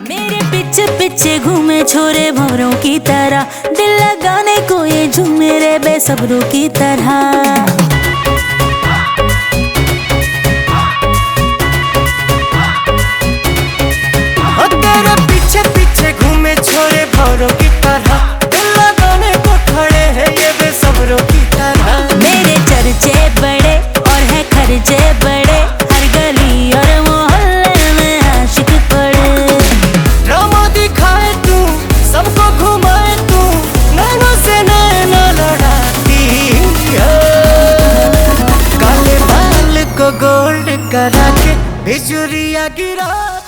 मेरे पीछे पीछे घूमे छोरे भंवरों की तरह, दिल लगाने को ये झूमे रे बेसब्रों की तरह। तेरे पीछे पीछे घूमे छोरे भंवरों की तरह, दिल लगाने को खड़े हैं ये बेसब्रों की तरह। मेरे चर्चे बड़े और है खर्चे बड़े, हर गली और मोहल्ले में आशिक पड़े। ड्रामा दिखाए तू, सबको घुमाए तू, नैनों से नैना लड़ाती है। काले बाल को गोल्ड करा के बिजुरिया गिरा